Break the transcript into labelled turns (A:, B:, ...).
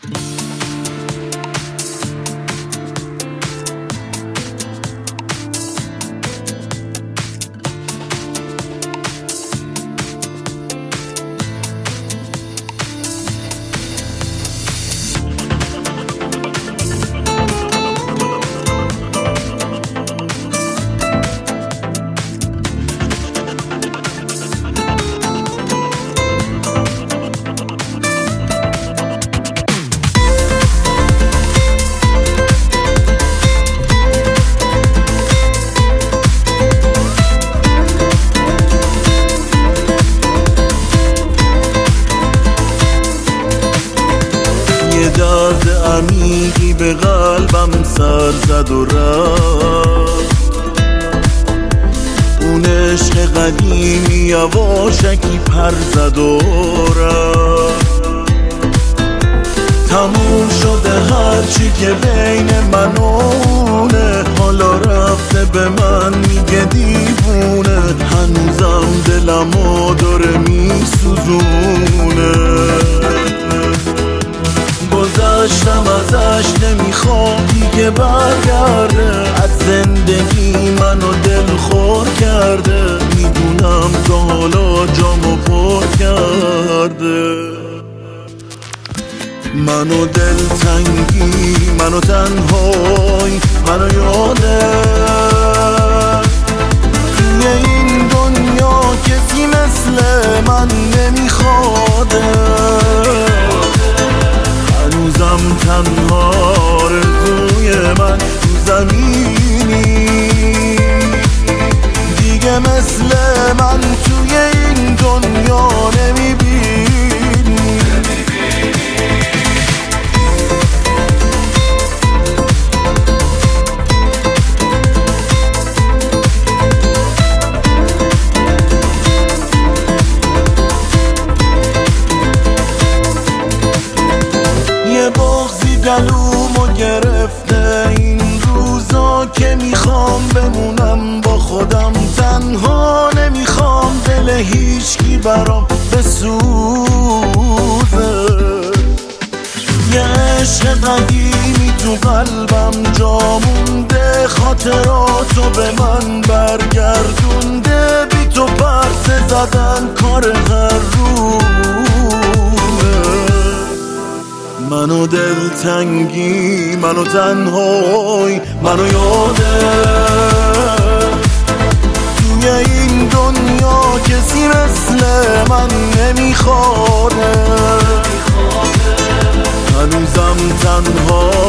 A: درد عمیقی به قلبم سر زد و رفت، اون عشق قدیمی یواشکی پر زد و رفت. تموم شده هرچی که بین من و اونه، حالا رفته به من میگه دیوونه، هنوزم دلمو داره میسوزونه. گذشتم ازش نمیخوام دیگه برگرده، از زندگی منو دل خور کرده، میدونم تا حالا جامو پر کرده. منو دلتنگی، منو تنهایی، منو یاده توی این دنیا کسی مثل من نمیخواده. هنوزم تنها آرزوی من تو زمینی، دیگه مثل من توی این دنیا نمیبینی. یه بغضی گلومو گرفته این روزا که میخوام بمونم با خودم تنها، نمیخوام دل هیچکی برام بسوزه. یه عشق قدیمی تو قلبم جا مونده، خاطراتو به من برگردونده، بی تو پرسه زدن کار هر روزه. منو دلتنگی، منو تنهایی، منو یاده توی این دنیا کسی مثل من نمیخواد. هنوزم تنها